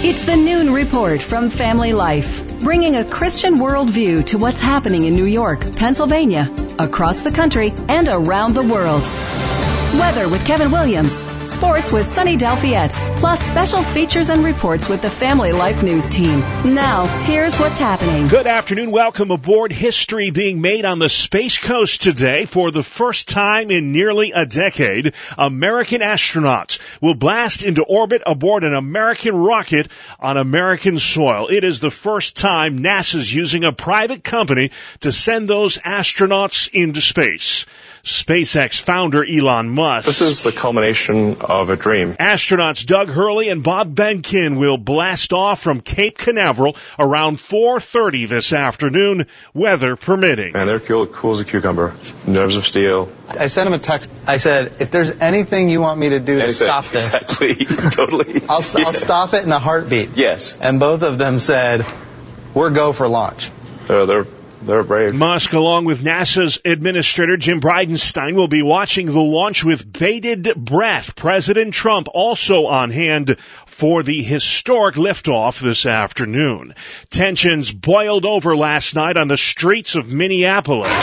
It's the Noon Report from Family Life, bringing a Christian worldview to what's happening in New York, Pennsylvania, across the country, and around the world. Weather with Kevin Williams, sports with Sunny Delfiette, plus special features and reports with the Family Life News team. Now, here's what's happening. Good afternoon. Welcome aboard. History being made on the Space Coast today. For the first time in nearly a decade, American astronauts will blast into orbit aboard an American rocket on American soil. It is the first time NASA's using a private company to send those astronauts into space. SpaceX founder Elon Musk. This is the culmination of a dream. Astronauts Doug Hurley and Bob Behnken will blast off from Cape Canaveral around 4:30 this afternoon, weather permitting. And they're cool as a cucumber. Nerves of steel. I sent him a text. I said, if there's anything you want me to do to stop this. Exactly. Totally. I'll stop it in a heartbeat. Yes. And both of them said, we're go for launch. They're brave. Musk, along with NASA's administrator Jim Bridenstine, will be watching the launch with bated breath. President Trump also on hand for the historic liftoff this afternoon. Tensions boiled over last night on the streets of Minneapolis.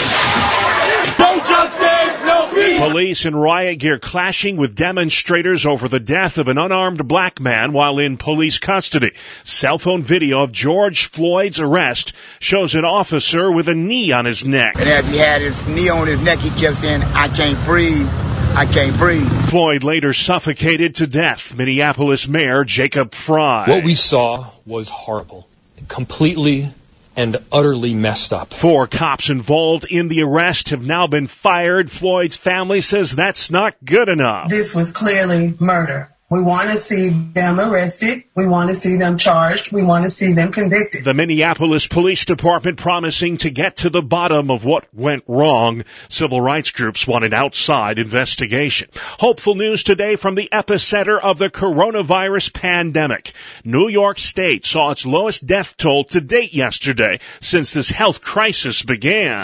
No justice, no peace. Police in riot gear clashing with demonstrators over the death of an unarmed black man while in police custody. Cell phone video of George Floyd's arrest shows an officer with a knee on his neck. And as he had his knee on his neck, he kept saying, I can't breathe. I can't breathe. Floyd later suffocated to death. Minneapolis Mayor Jacob Frey. What we saw was horrible. Completely and utterly messed up. 4 cops involved in the arrest have now been fired. Floyd's family says that's not good enough. This was clearly murder. We want to see them arrested. We want to see them charged. We want to see them convicted. The Minneapolis Police Department promising to get to the bottom of what went wrong. Civil rights groups want an outside investigation. Hopeful news today from the epicenter of the coronavirus pandemic. New York State saw its lowest death toll to date yesterday since this health crisis began.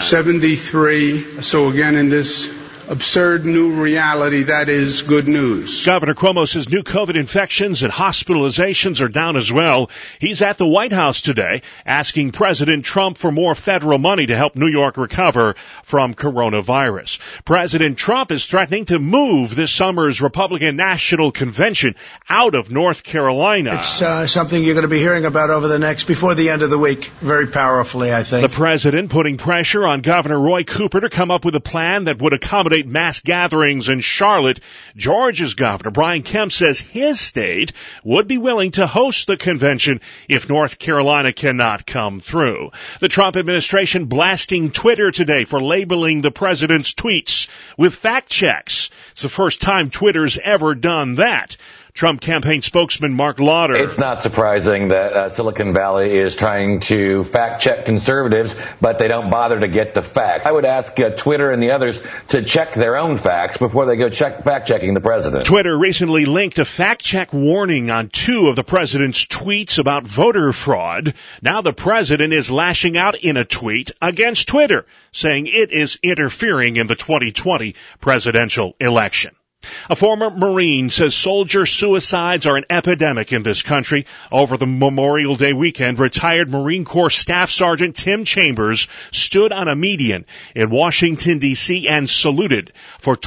73. So again, in this absurd new reality, that is good news. Governor Cuomo says new COVID infections and hospitalizations are down as well. He's at the White House today asking President Trump for more federal money to help New York recover from coronavirus. President Trump is threatening to move this summer's Republican National Convention out of North Carolina. It's something you're going to be hearing about before the end of the week, very powerfully, I think. The president putting pressure on Governor Roy Cooper to come up with a plan that would accommodate mass gatherings in Charlotte. Georgia's Governor Brian Kemp says his state would be willing to host the convention if North Carolina cannot come through. The Trump administration blasting Twitter today for labeling the president's tweets with fact checks. It's the first time Twitter's ever done that. Trump campaign spokesman Mark Lauder. It's not surprising that Silicon Valley is trying to fact-check conservatives, but they don't bother to get the facts. I would ask Twitter and the others to check their own facts before they go fact-checking the president. Twitter recently linked a fact-check warning on 2 of the president's tweets about voter fraud. Now the president is lashing out in a tweet against Twitter, saying it is interfering in the 2020 presidential election. A former Marine says soldier suicides are an epidemic in this country. Over the Memorial Day weekend, retired Marine Corps Staff Sergeant Tim Chambers stood on a median in Washington, D.C. and saluted for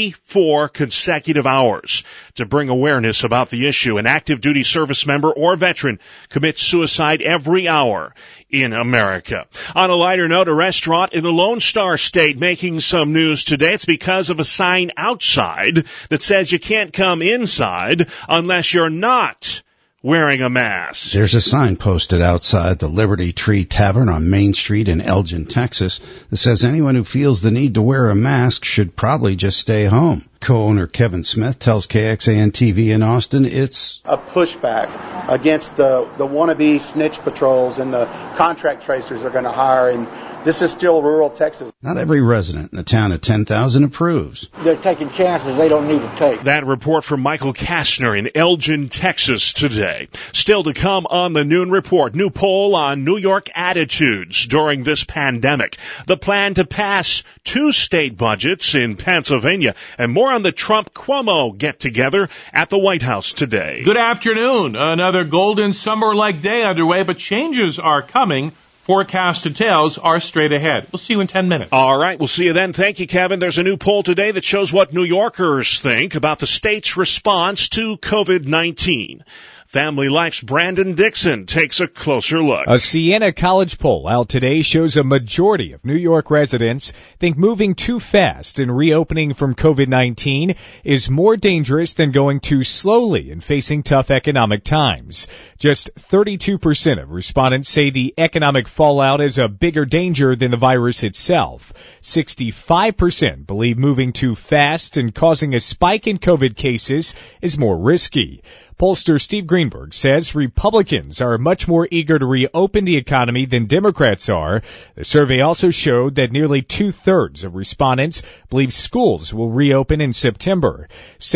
24 consecutive hours to bring awareness about the issue. An active duty service member or veteran commits suicide every hour in America. On a lighter note, a restaurant in the Lone Star State making some news today. It's because of a sign outside that says you can't come inside unless you're not wearing a mask. There's a sign posted outside the Liberty Tree Tavern on Main Street in Elgin, Texas, that says anyone who feels the need to wear a mask should probably just stay home. Co-owner Kevin Smith tells KXAN-TV in Austin it's a pushback against the wannabe snitch patrols and the contract tracers they're going to hire, and this is still rural Texas. Not every resident in the town of 10,000 approves. They're taking chances they don't need to take. That report from Michael Kastner in Elgin, Texas today. Still to come on the Noon Report, new poll on New York attitudes during this pandemic. The plan to pass 2 state budgets in Pennsylvania, and more More on the Trump-Cuomo get-together at the White House today. Good afternoon. Another golden summer-like day underway, but changes are coming. Forecast details are straight ahead. We'll see you in 10 minutes. All right, we'll see you then. Thank you, Kevin. There's a new poll today that shows what New Yorkers think about the state's response to COVID-19. Family Life's Brandon Dixon takes a closer look. A Siena College poll out today shows a majority of New York residents think moving too fast and reopening from COVID-19 is more dangerous than going too slowly and facing tough economic times. Just 32% of respondents say the economic fallout is a bigger danger than the virus itself. 65% believe moving too fast and causing a spike in COVID cases is more risky. Pollster Steve Greenberg says Republicans are much more eager to reopen the economy than Democrats are. The survey also showed that nearly 2/3 of respondents believe schools will reopen in September.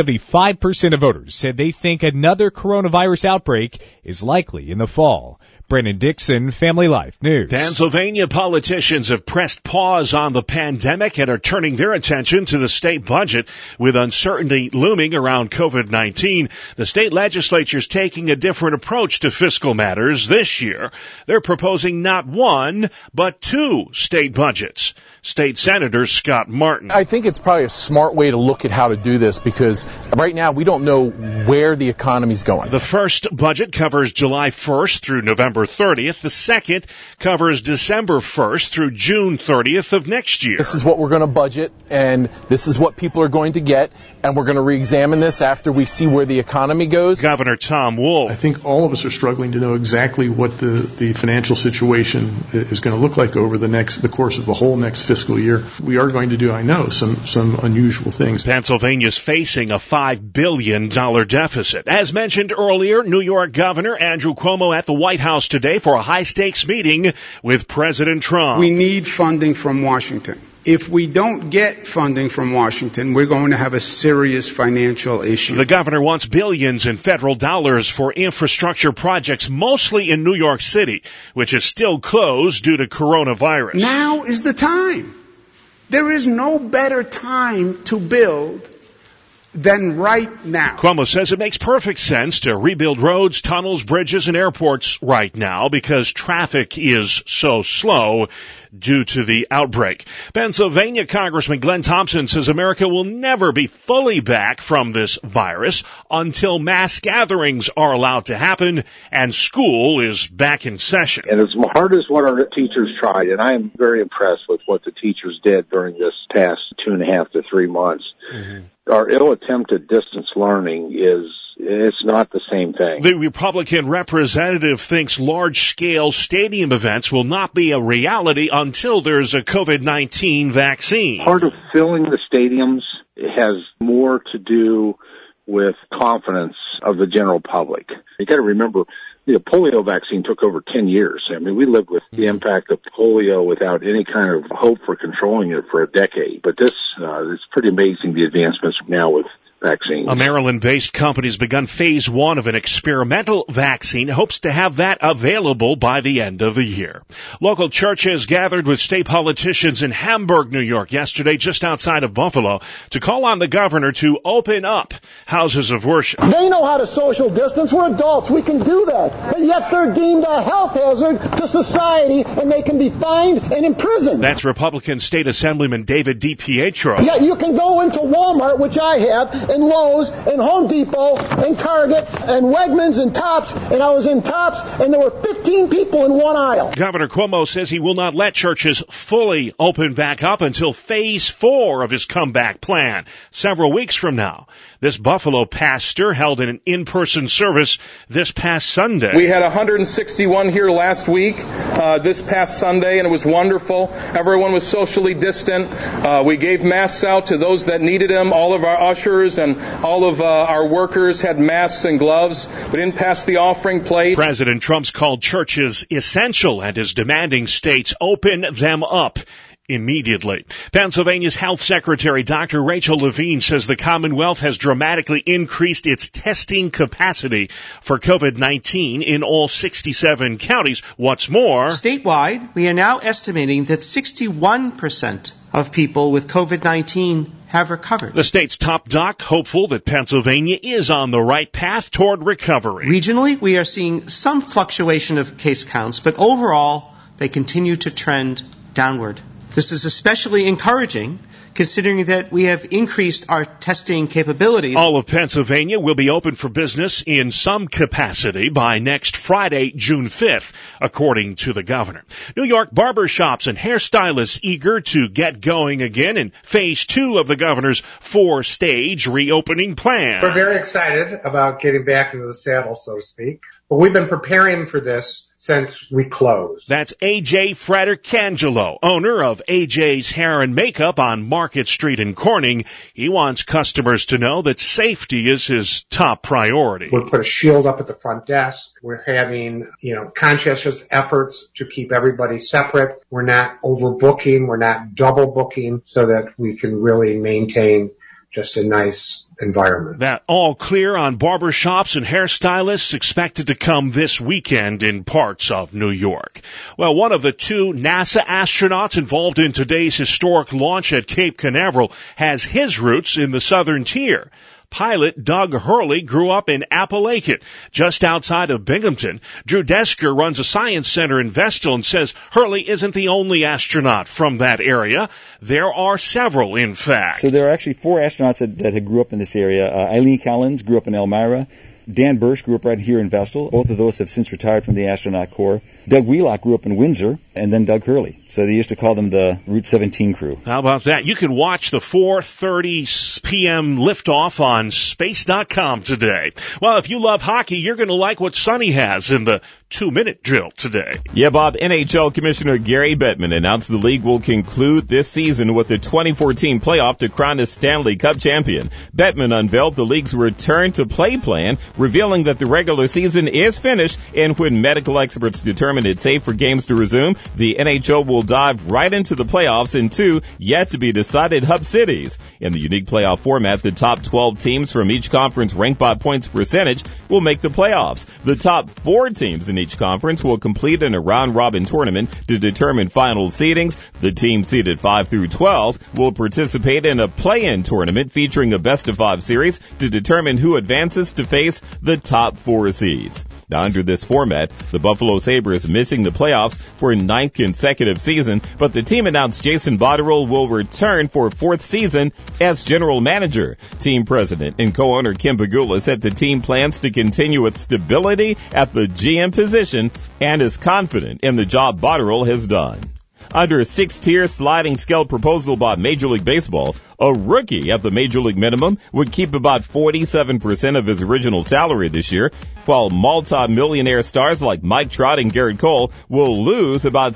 75% of voters said they think another coronavirus outbreak is likely in the fall. Brandon Dixon, Family Life News. Pennsylvania politicians have pressed pause on the pandemic and are turning their attention to the state budget. With uncertainty looming around COVID-19, the state legislature's taking a different approach to fiscal matters this year. They're proposing not one, but two state budgets. State Senator Scott Martin. I think it's probably a smart way to look at how to do this because right now we don't know where the economy's going. The first budget covers July 1st through November 30th. The second covers December 1st through June 30th of next year. This is what we're going to budget, and this is what people are going to get, and we're going to re-examine this after we see where the economy goes. Governor Tom Wolf. I think all of us are struggling to know exactly what the financial situation is going to look like over the course of the whole next fiscal year. We are going to do, I know, some unusual things. Pennsylvania's facing a $5 billion deficit. As mentioned earlier, New York Governor Andrew Cuomo at the White House today for a high-stakes meeting with President Trump. We need funding from Washington. If we don't get funding from Washington, we're going to have a serious financial issue. The governor wants billions in federal dollars for infrastructure projects, mostly in New York City, which is still closed due to coronavirus. Now is the time. There is no better time to build than right now. Cuomo says it makes perfect sense to rebuild roads, tunnels, bridges, and airports right now because traffic is so slow due to the outbreak. Pennsylvania Congressman Glenn Thompson says America will never be fully back from this virus until mass gatherings are allowed to happen and school is back in session. And as hard as what our teachers tried, and I am very impressed with what the teachers did during this past 2.5 to 3 months, our ill attempt at distance learning it's not the same thing. The Republican representative thinks large-scale stadium events will not be a reality until there's a COVID-19 vaccine. Part of filling the stadiums has more to do with confidence of the general public. You got to remember, the polio vaccine took over 10 years. I mean, we lived with the impact of polio without any kind of hope for controlling it for a decade. But this, it's pretty amazing the advancements now with vaccines. A Maryland-based company has begun phase 1 of an experimental vaccine, hopes to have that available by the end of the year. Local churches gathered with state politicians in Hamburg, New York, yesterday just outside of Buffalo to call on the governor to open up houses of worship. They know how to social distance. We're adults. We can do that. But yet they're deemed a health hazard to society, and they can be fined and imprisoned. That's Republican State Assemblyman David DiPietro. Yeah, you can go into Walmart, which I have, and Lowe's, and Home Depot, and Target, and Wegmans, and Tops, and I was in Tops, and there were 15 people in one aisle. Governor Cuomo says he will not let churches fully open back up until phase 4 of his comeback plan, several weeks from now. This Buffalo pastor held an in-person service this past Sunday. We had 161 here last week, this past Sunday, and it was wonderful. Everyone was socially distant. We gave masks out to those that needed them. All of our ushers and all of our workers had masks and gloves. We didn't pass the offering plate. President Trump's called churches essential and is demanding states open them up immediately. Pennsylvania's Health Secretary Dr. Rachel Levine says the Commonwealth has dramatically increased its testing capacity for COVID-19 in all 67 counties. What's more, statewide, we are now estimating that 61% of people with COVID-19 have recovered. The state's top doc hopeful that Pennsylvania is on the right path toward recovery. Regionally, we are seeing some fluctuation of case counts, but overall, they continue to trend downward. This is especially encouraging considering that we have increased our testing capabilities. All of Pennsylvania will be open for business in some capacity by next Friday, June 5th, according to the governor. New York barbershops and hairstylists eager to get going again in phase 2 of the governor's 4-stage reopening plan. We're very excited about getting back into the saddle, so to speak. But we've been preparing for this since we closed. That's A.J. Fratercangelo, owner of A.J.'s Hair and Makeup on Market Street in Corning. He wants customers to know that safety is his top priority. We'll put a shield up at the front desk. We're having, conscientious efforts to keep everybody separate. We're not overbooking. We're not double booking so that we can really maintain just a nice environment. That all clear on barbershops and hairstylists expected to come this weekend in parts of New York. Well, one of the 2 NASA astronauts involved in today's historic launch at Cape Canaveral has his roots in the Southern Tier. Pilot Doug Hurley grew up in Appalachia, just outside of Binghamton. Drew Desker runs a science center in Vestal and says Hurley isn't the only astronaut from that area. There are several, in fact. So there are actually 4 astronauts that grew up in this area. Eileen Collins grew up in Elmira. Dan Bursch grew up right here in Vestal. Both of those have since retired from the astronaut corps. Doug Wheelock grew up in Windsor, and then Doug Hurley. So they used to call them the Route 17 crew. How about that? You can watch the 4:30 p.m. liftoff on Space.com today. Well, if you love hockey, you're going to like what Sonny has in the 2-minute drill today. Yeah, Bob, NHL Commissioner Gary Bettman announced the league will conclude this season with the 2014 playoff to crown a Stanley Cup champion. Bettman unveiled the league's return to play plan, revealing that the regular season is finished, and when medical experts determine it's safe for games to resume, the NHL will dive right into the playoffs in 2 yet-to-be-decided hub cities. In the unique playoff format, the top 12 teams from each conference ranked by points percentage will make the playoffs. The top 4 teams in each conference will compete in a round-robin tournament to determine final seedings. The teams seeded 5 through 12 will participate in a play-in tournament featuring a best-of-5 series to determine who advances to face the top 4 seeds. Now, under this format, the Buffalo Sabres missing the playoffs for a 9th consecutive season, but the team announced Jason Botterill will return for a 4th season as general manager. Team president and co-owner Kim Pegula said the team plans to continue its stability at the GM position and is confident in the job Botterill has done. Under a 6-tier sliding scale proposal by Major League Baseball, a rookie at the Major League minimum would keep about 47% of his original salary this year, while multi-millionaire stars like Mike Trout and Garrett Cole will lose about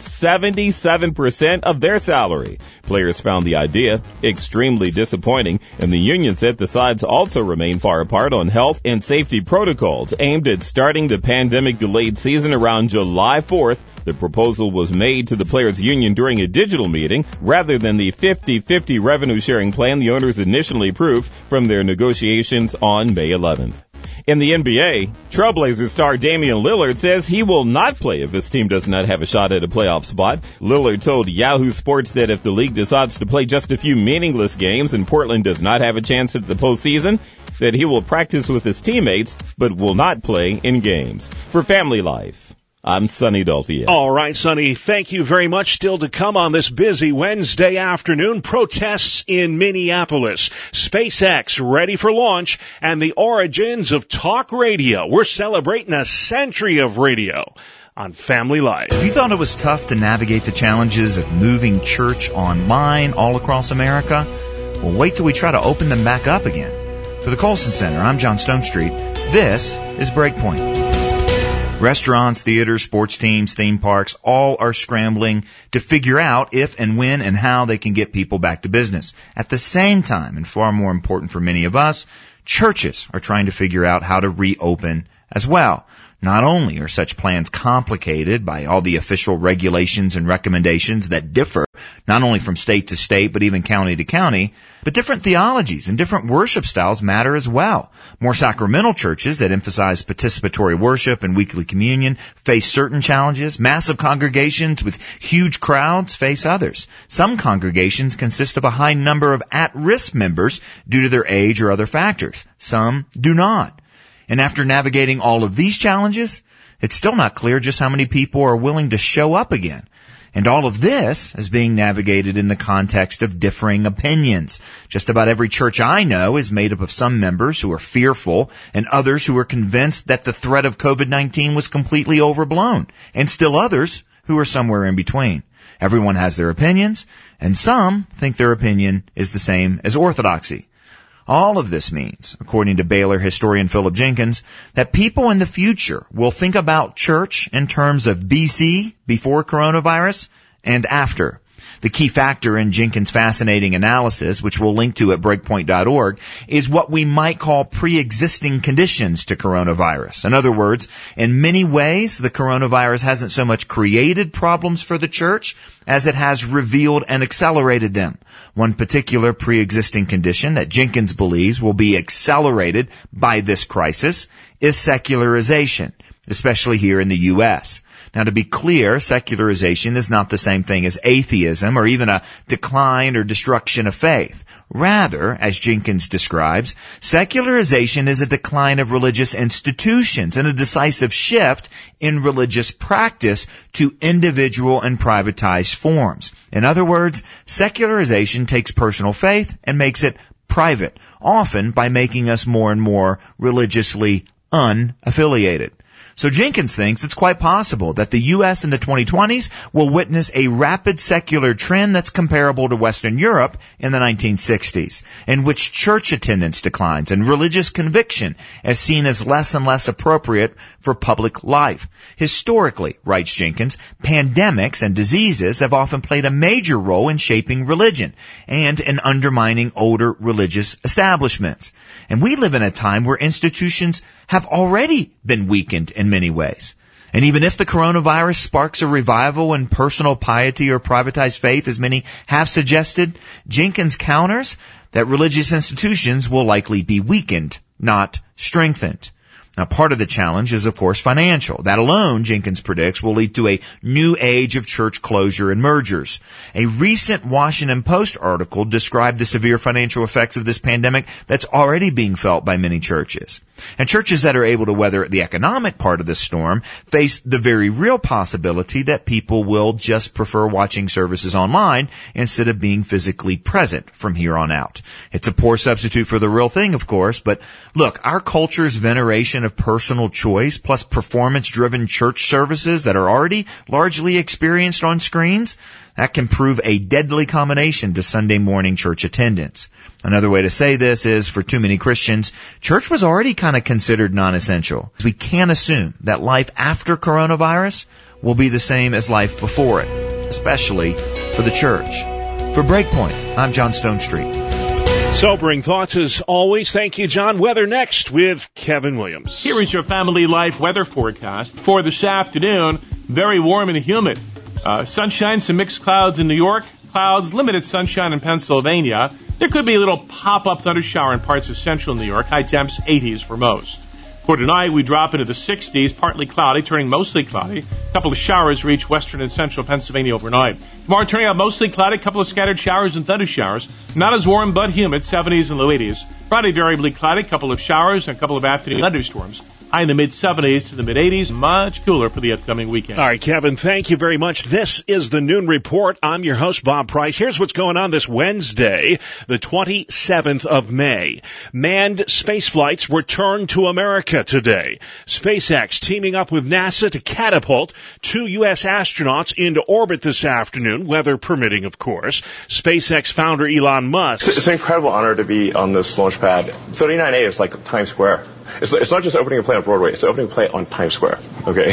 77% of their salary. Players found the idea extremely disappointing, and the union said the sides also remain far apart on health and safety protocols aimed at starting the pandemic-delayed season around July 4th. The proposal was made to the players' union during a digital meeting rather than the 50-50 revenue-sharing plan the owners initially approved from their negotiations on May 11th. In the NBA, Trailblazers star Damian Lillard says he will not play if his team does not have a shot at a playoff spot. Lillard told Yahoo Sports that if the league decides to play just a few meaningless games and Portland does not have a chance at the postseason, that he will practice with his teammates but will not play in games. For Family Life, I'm Sonny Dolphy. All right, Sonny, thank you very much. Still to come on this busy Wednesday afternoon, protests in Minneapolis, SpaceX ready for launch, and the origins of talk radio. We're celebrating a century of radio on Family Life. If you thought it was tough to navigate the challenges of moving church online all across America, well, wait till we try to open them back up again. For the Colson Center, I'm John Stonestreet. This is Breakpoint. Restaurants, theaters, sports teams, theme parks, all are scrambling to figure out if and when and how they can get people back to business. At the same time, and far more important for many of us, churches are trying to figure out how to reopen as well. Not only are such plans complicated by all the official regulations and recommendations that differ not only from state to state but even county to county, but different theologies and different worship styles matter as well. More sacramental churches that emphasize participatory worship and weekly communion face certain challenges. Massive congregations with huge crowds face others. Some congregations consist of a high number of at-risk members due to their age or other factors. Some do not. And after navigating all of these challenges, it's still not clear just how many people are willing to show up again. And all of this is being navigated in the context of differing opinions. Just about every church I know is made up of some members who are fearful and others who are convinced that the threat of COVID-19 was completely overblown, and still others who are somewhere in between. Everyone has their opinions, and some think their opinion is the same as orthodoxy. All of this means, according to Baylor historian Philip Jenkins, that people in the future will think about church in terms of BC, before coronavirus, and after. The key factor in Jenkins' fascinating analysis, which we'll link to at breakpoint.org, is what we might call pre-existing conditions to coronavirus. In other words, in many ways, the coronavirus hasn't so much created problems for the church as it has revealed and accelerated them. One particular pre-existing condition that Jenkins believes will be accelerated by this crisis is secularization, especially here in the U.S. Now, to be clear, secularization is not the same thing as atheism or even a decline or destruction of faith. Rather, as Jenkins describes, secularization is a decline of religious institutions and a decisive shift in religious practice to individual and privatized forms. In other words, secularization takes personal faith and makes it private, often by making us more and more religiously unaffiliated. So Jenkins thinks it's quite possible that the U.S. in the 2020s will witness a rapid secular trend that's comparable to Western Europe in the 1960s, in which church attendance declines and religious conviction is seen as less and less appropriate for public life. Historically, writes Jenkins, pandemics and diseases have often played a major role in shaping religion and in undermining older religious establishments. And we live in a time where institutions have already been weakened in many ways. And even if the coronavirus sparks a revival in personal piety or privatized faith, as many have suggested, Jenkins counters that religious institutions will likely be weakened, not strengthened. Now, part of the challenge is, of course, financial. That alone, Jenkins predicts, will lead to a new age of church closure and mergers. A recent Washington Post article described the severe financial effects of this pandemic that's already being felt by many churches. And churches that are able to weather the economic part of the storm face the very real possibility that people will just prefer watching services online instead of being physically present from here on out. It's a poor substitute for the real thing, of course, but look, our culture's veneration of personal choice plus performance-driven church services that are already largely experienced on screens, that can prove a deadly combination to Sunday morning church attendance. Another way to say this is, for too many Christians, church was already kind of considered non-essential. We can't assume that life after coronavirus will be the same as life before it, especially for the church. For Breakpoint, I'm John Stonestreet. Sobering thoughts as always. Thank you, John. Weather next with Kevin Williams. Here is your Family Life weather forecast for this afternoon. Very warm and humid. Sunshine, some mixed clouds in New York. Clouds, limited sunshine in Pennsylvania. There could be a little pop-up thunder shower in parts of central New York. High temps 80s for most. For tonight, we drop into the 60s, partly cloudy, turning mostly cloudy. A couple of showers reach western and central Pennsylvania overnight. Tomorrow, turning out mostly cloudy, a couple of scattered showers and thunder showers. Not as warm, but humid, 70s and low 80s. Friday, variably cloudy, a couple of showers and a couple of afternoon thunderstorms. High in the mid-70s to the mid-80s, much cooler for the upcoming weekend. All right, Kevin, thank you very much. This is the Noon Report. I'm your host, Bob Price. Here's what's going on this Wednesday, the 27th of May. Manned space flights return to America today. SpaceX teaming up with NASA to catapult 2 U.S. astronauts into orbit this afternoon, weather permitting, of course. SpaceX founder Elon Musk. It's an incredible honor to be on this launch pad. 39A is like Times Square. It's not just opening a play on Broadway, it's opening a play on Times Square. Okay,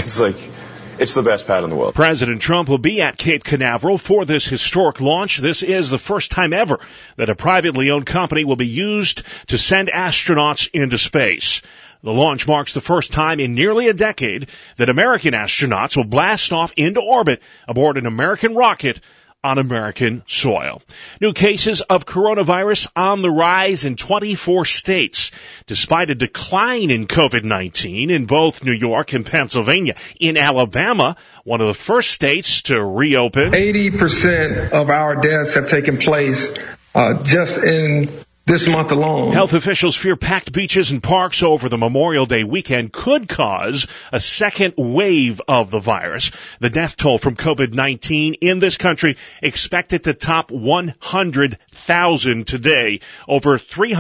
it's the best pad in the world. President Trump will be at Cape Canaveral for this historic launch. This is the first time ever that a privately owned company will be used to send astronauts into space. The launch marks the first time in nearly a decade that American astronauts will blast off into orbit aboard an American rocket on American soil. New cases of coronavirus on the rise in 24 states, despite a decline in COVID-19 in both New York and Pennsylvania. In Alabama, one of the first states to reopen. 80% of our deaths have taken place just in this month alone. Health officials fear packed beaches and parks over the Memorial Day weekend could cause a second wave of the virus. The death toll from COVID-19 in this country expected to top 100,000 today. Over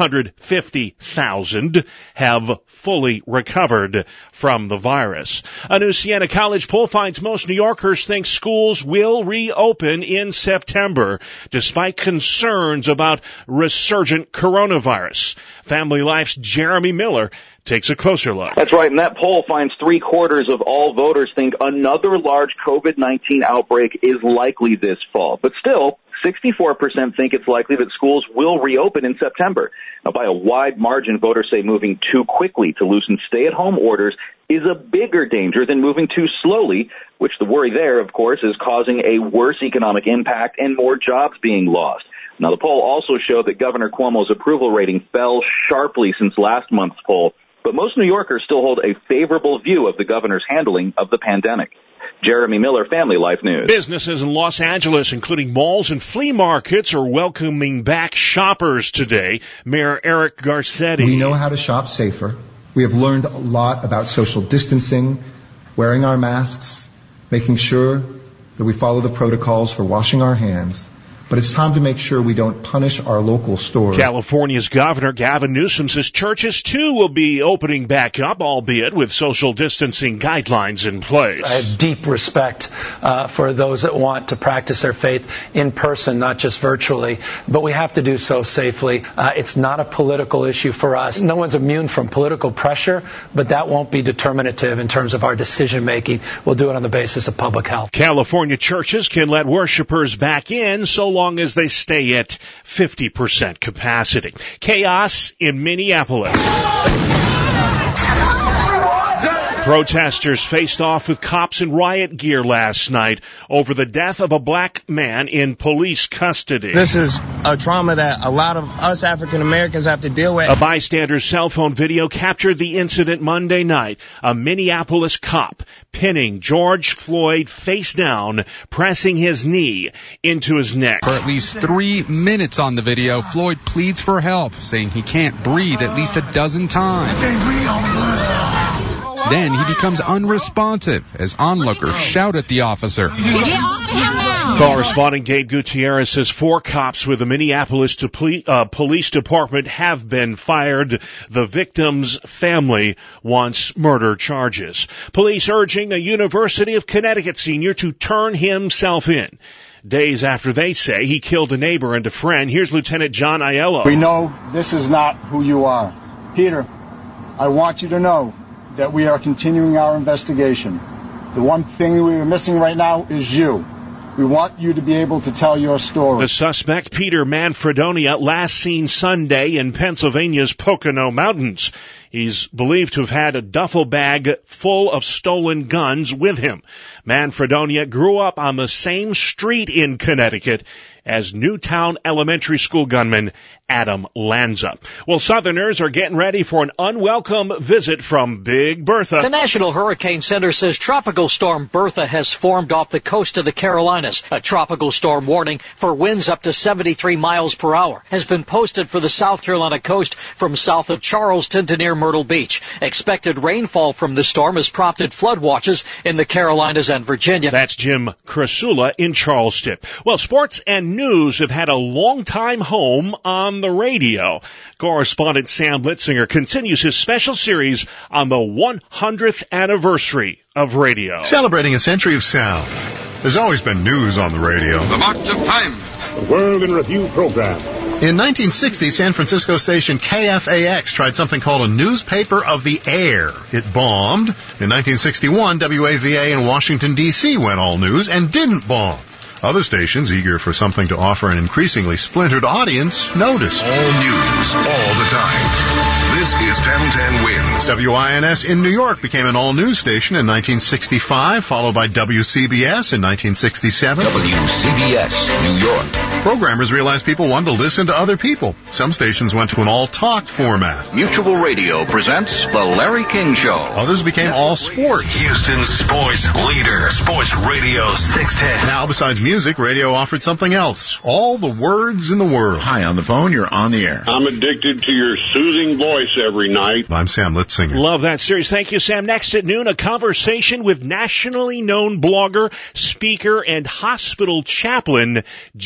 350,000 have fully recovered from the virus. A new Siena College poll finds most New Yorkers think schools will reopen in September, despite concerns about resurgent coronavirus. Family Life's Jeremy Miller takes a closer look. That's right, and that poll finds 3/4 of all voters think another large COVID-19 outbreak is likely this fall. But still, 64% think it's likely that schools will reopen in September. Now, by a wide margin, voters say moving too quickly to loosen stay-at-home orders is a bigger danger than moving too slowly, which the worry there, of course, is causing a worse economic impact and more jobs being lost. Now, the poll also showed that Governor Cuomo's approval rating fell sharply since last month's poll, but most New Yorkers still hold a favorable view of the governor's handling of the pandemic. Jeremy Miller, Family Life News. Businesses in Los Angeles, including malls and flea markets, are welcoming back shoppers today. Mayor Eric Garcetti. We know how to shop safer. We have learned a lot about social distancing, wearing our masks, making sure that we follow the protocols for washing our hands. But it's time to make sure we don't punish our local stores. California's Governor Gavin Newsom says churches, too, will be opening back up, albeit with social distancing guidelines in place. I have deep respect for those that want to practice their faith in person, not just virtually. But we have to do so safely. It's not a political issue for us. No one's immune from political pressure, but that won't be determinative in terms of our decision making. We'll do it on the basis of public health. California churches can let worshipers back in so long as they stay at 50% capacity. Chaos in Minneapolis. Protesters faced off with cops in riot gear last night over the death of a black man in police custody. This is a trauma that a lot of us African Americans have to deal with. A bystander's cell phone video captured the incident Monday night. A Minneapolis cop pinning George Floyd face down, pressing his knee into his neck. For at least 3 minutes on the video, Floyd pleads for help, saying he can't breathe at least a dozen times. Then he becomes unresponsive as onlookers shout at the officer. Correspondent Gabe Gutierrez says 4 cops with the Minneapolis Police Department have been fired. The victim's family wants murder charges. Police urging a University of Connecticut senior to turn himself in. Days after they say he killed a neighbor and a friend. Here's Lieutenant John Aiello. We know this is not who you are. Peter, I want you to know that we are continuing our investigation. The one thing we are missing right now is you. We want you to be able to tell your story. The suspect, Peter Manfredonia, last seen Sunday in Pennsylvania's Pocono Mountains. He's believed to have had a duffel bag full of stolen guns with him. Manfredonia grew up on the same street in Connecticut as Newtown Elementary School gunman Adam Lanza. Well, Southerners are getting ready for an unwelcome visit from Big Bertha. The National Hurricane Center says Tropical Storm Bertha has formed off the coast of the Carolinas. A tropical storm warning for winds up to 73 miles per hour has been posted for the South Carolina coast from south of Charleston to near Myrtle Beach. Expected rainfall from the storm has prompted flood watches in the Carolinas and Virginia. That's Jim Krasula in Charleston. Well, sports and news have had a long time home on the radio. Correspondent Sam Litzinger continues his special series on the 100th anniversary of radio. Celebrating a century of sound. There's always been news on the radio. The March of Time. The World in Review program. In 1960, San Francisco station KFAX tried something called a newspaper of the air. It bombed. In 1961, WAVA in Washington, D.C. went all news and didn't bomb. Other stations, eager for something to offer an increasingly splintered audience, noticed. All news, all the time. This is 1010 Wins. WINS in New York became an all-news station in 1965, followed by WCBS in 1967. WCBS, New York. Programmers realized people wanted to listen to other people. Some stations went to an all-talk format. Mutual Radio presents The Larry King Show. Others became all sports. Houston's sports leader, Sports Radio 610. Now, besides music, radio offered something else. All the words in the world. Hi, on the phone, you're on the air. I'm addicted to your soothing voice every night. I'm Sam Litzinger. Love that series. Thank you, Sam. Next at noon, a conversation with nationally known blogger, speaker, and hospital chaplain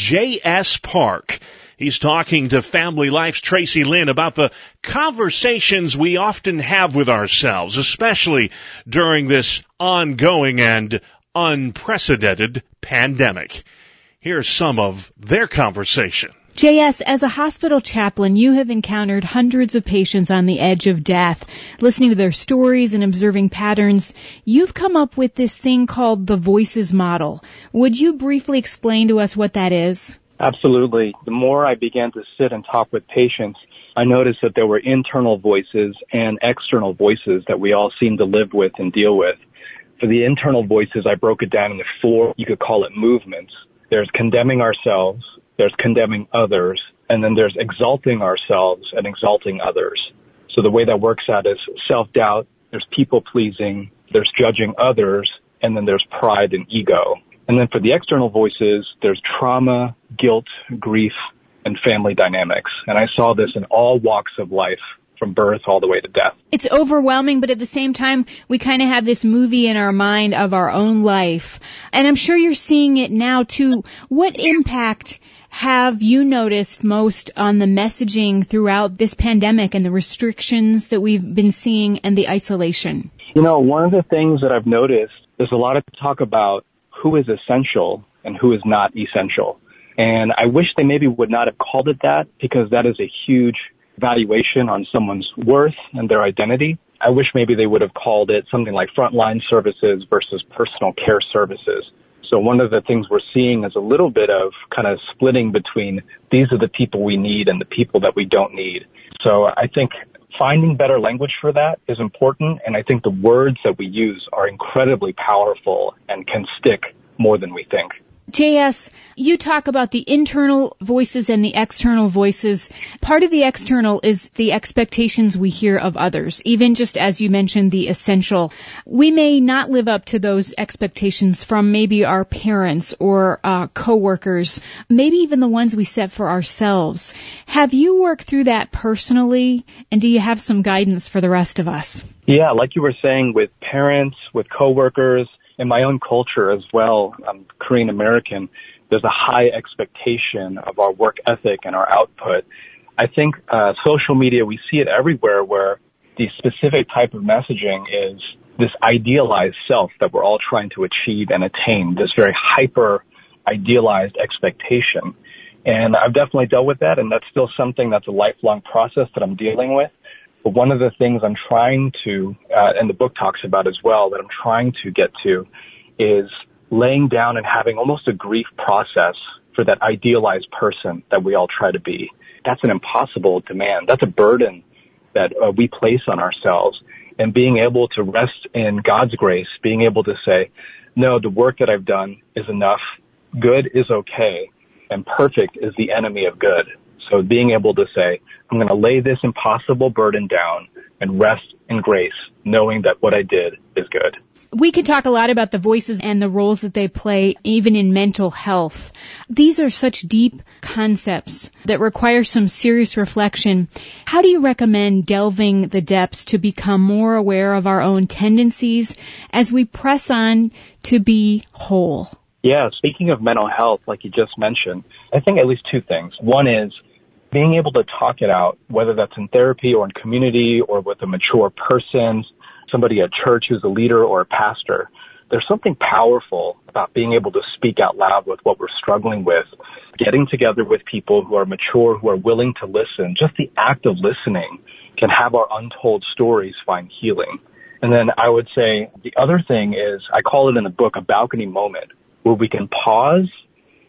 J.S. Park. He's talking to Family Life's Tracy Lynn about the conversations we often have with ourselves, especially during this ongoing and unprecedented pandemic. Here's some of their conversation. J.S., as a hospital chaplain, you have encountered hundreds of patients on the edge of death. Listening to their stories and observing patterns, you've come up with this thing called the Voices Model. Would you briefly explain to us what that is? Absolutely. The more I began to sit and talk with patients, I noticed that there were internal voices and external voices that we all seem to live with and deal with. For the internal voices, I broke it down into 4, you could call it movements. There's condemning ourselves, there's condemning others, and then there's exalting ourselves and exalting others. So the way that works out is self-doubt, there's people-pleasing, there's judging others, and then there's pride and ego. And then for the external voices, there's trauma, guilt, grief, and family dynamics. And I saw this in all walks of life, from birth all the way to death. It's overwhelming, but at the same time, we kind of have this movie in our mind of our own life. And I'm sure you're seeing it now, too. What impact have you noticed most on the messaging throughout this pandemic and the restrictions that we've been seeing and the isolation? You know, one of the things that I've noticed, there's a lot of talk about who is essential and who is not essential. And I wish they maybe would not have called it that, because that is a huge valuation on someone's worth and their identity. I wish maybe they would have called it something like frontline services versus personal care services. So one of the things we're seeing is a little bit of kind of splitting between these are the people we need and the people that we don't need. So I think finding better language for that is important, and I think the words that we use are incredibly powerful and can stick more than we think. J.S., you talk about the internal voices and the external voices. Part of the external is the expectations we hear of others, even just as you mentioned, the essential. We may not live up to those expectations from maybe our parents or coworkers, maybe even the ones we set for ourselves. Have you worked through that personally, and do you have some guidance for the rest of us? Yeah, like you were saying, with parents, with coworkers, in my own culture as well, I'm Korean American, there's a high expectation of our work ethic and our output. I think social media, we see it everywhere, where the specific type of messaging is this idealized self that we're all trying to achieve and attain, this very hyper idealized expectation. And I've definitely dealt with that, and that's still something that's a lifelong process that I'm dealing with. But one of the things I'm trying to, and the book talks about as well, that I'm trying to get to is laying down and having almost a grief process for that idealized person that we all try to be. That's an impossible demand. That's a burden that we place on ourselves. And being able to rest in God's grace, being able to say, no, the work that I've done is enough. Good is okay. And perfect is the enemy of good. So being able to say, I'm going to lay this impossible burden down and rest in grace, knowing that what I did is good. We could talk a lot about the voices and the roles that they play, even in mental health. These are such deep concepts that require some serious reflection. How do you recommend delving the depths to become more aware of our own tendencies as we press on to be whole? Yeah, speaking of mental health, like you just mentioned, I think at least 2 things. One is being able to talk it out, whether that's in therapy or in community or with a mature person, somebody at church who's a leader or a pastor. There's something powerful about being able to speak out loud with what we're struggling with, getting together with people who are mature, who are willing to listen. Just the act of listening can have our untold stories find healing. And then I would say the other thing is, I call it in the book a balcony moment, where we can pause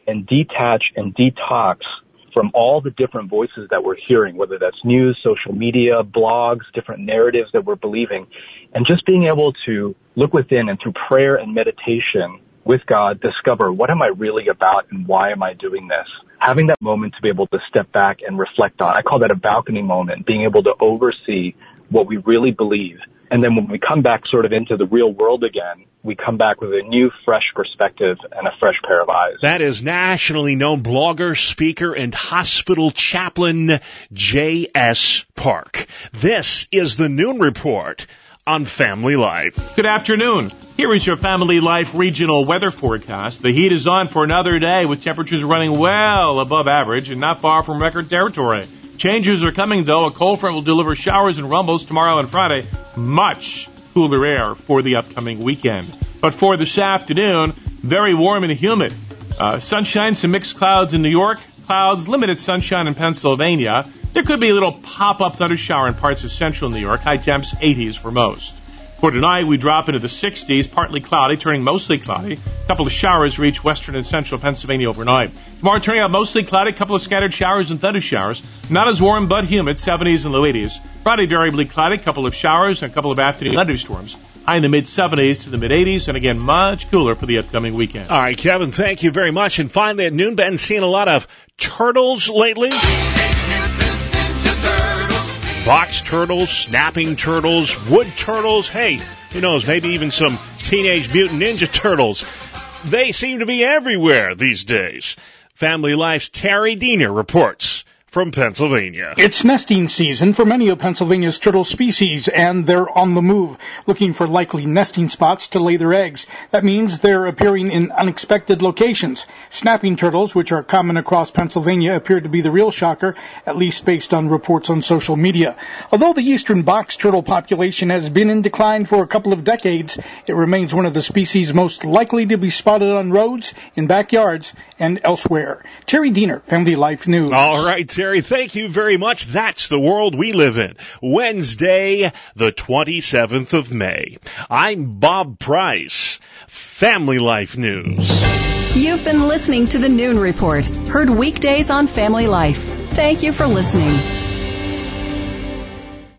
and detach and detox from all the different voices that we're hearing, whether that's news, social media, blogs, different narratives that we're believing, and just being able to look within and through prayer and meditation with God, discover what am I really about and why am I doing this? Having that moment to be able to step back and reflect on. I call that a balcony moment, being able to oversee what we really believe. And then when we come back sort of into the real world again, we come back with a new, fresh perspective and a fresh pair of eyes. That is nationally known blogger, speaker, and hospital chaplain J.S. Park. This is the Noon Report on Family Life. Good afternoon. Here is your Family Life regional weather forecast. The heat is on for another day with temperatures running well above average and not far from record territory. Changes are coming, though. A cold front will deliver showers and rumbles tomorrow and Friday. Much cooler air for the upcoming weekend. But for this afternoon, very warm and humid. Sunshine, some mixed clouds in New York. Clouds, limited sunshine in Pennsylvania. There could be a little pop-up thundershower in parts of central New York. High temps 80s for most. For tonight, we drop into the 60s, partly cloudy, turning mostly cloudy. A couple of showers reach western and central Pennsylvania overnight. Tomorrow, turning out mostly cloudy, a couple of scattered showers and thundershowers. Not as warm, but humid, 70s and low 80s. Friday, variably cloudy, a couple of showers and a couple of afternoon thunderstorms. High in the mid-70s to the mid-80s, and again, much cooler for the upcoming weekend. All right, Kevin, thank you very much. And finally, at noon, been seeing a lot of turtles lately. Box turtles, snapping turtles, wood turtles. Hey, who knows, maybe even some Teenage Mutant Ninja Turtles. They seem to be everywhere these days. Family Life's Terry Diener reports from Pennsylvania. It's nesting season for many of Pennsylvania's turtle species, and they're on the move, looking for likely nesting spots to lay their eggs. That means they're appearing in unexpected locations. Snapping turtles, which are common across Pennsylvania, appear to be the real shocker, at least based on reports on social media. Although the eastern box turtle population has been in decline for a couple of decades, it remains one of the species most likely to be spotted on roads, in backyards, and elsewhere. Terry Diener, Family Life News. All right, Terry, thank you very much. That's the world we live in. Wednesday, the 27th of May. I'm Bob Price, Family Life News. You've been listening to the Noon Report, heard weekdays on Family Life. Thank you for listening.